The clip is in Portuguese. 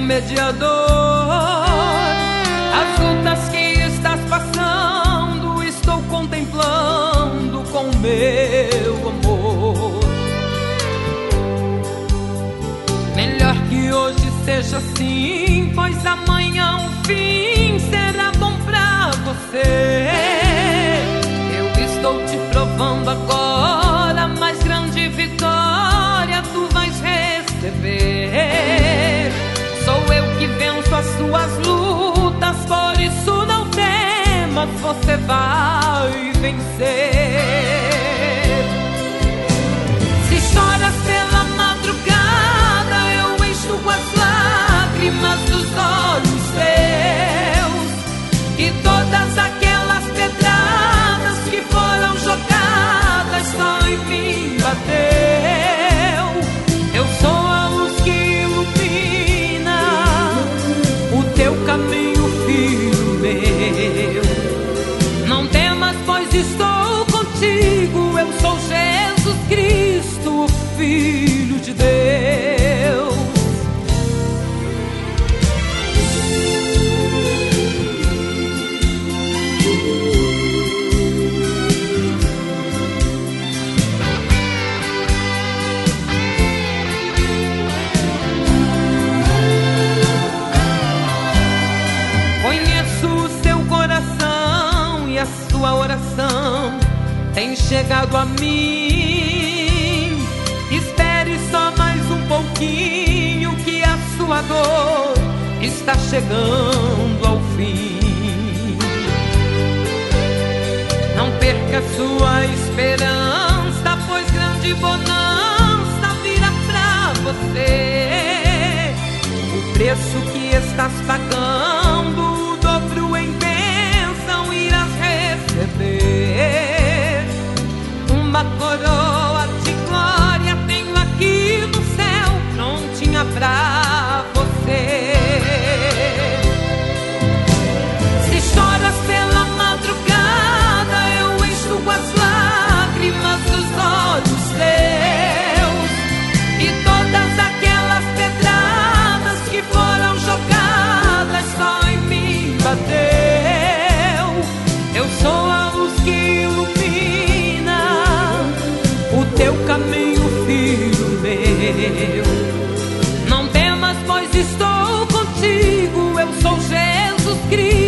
mediador. As lutas que estás passando, estou contemplando com meu amor. Melhor que hoje seja assim, pois amanhã o fim será bom pra você. Eu estou te provando agora, mais grande vitória tu vais receber. Sou eu que venço as suas lutas, por isso não temas, você vai vencer. Se choras pela madrugada, eu enxugo as lágrimas dos olhos teus, e todas aquelas pedradas que foram jogadas só em mim bateu. Eu sou a luz que ilumina o teu caminho, filho meu. Não temas, pois estou contigo. Eu sou Jesus Cristo, o Filho de Deus. Sua oração tem chegado a mim. Espere só mais um pouquinho, que a sua dor está chegando ao fim. Não perca sua esperança, pois grande bonança virá pra você. O preço que estás pagando, o dobro em bênção irás receber. Uma coroa de glória tenho aqui no céu, prontinha pra você. Se choras pela madrugada, eu enxugo as lágrimas dos olhos teus, e todas aquelas pedradas que foram jogadas só em mim bateu. Eu sou a luz que ilumina o teu caminho, filho meu. Não temas, pois estou contigo. Eu sou Jesus Cristo,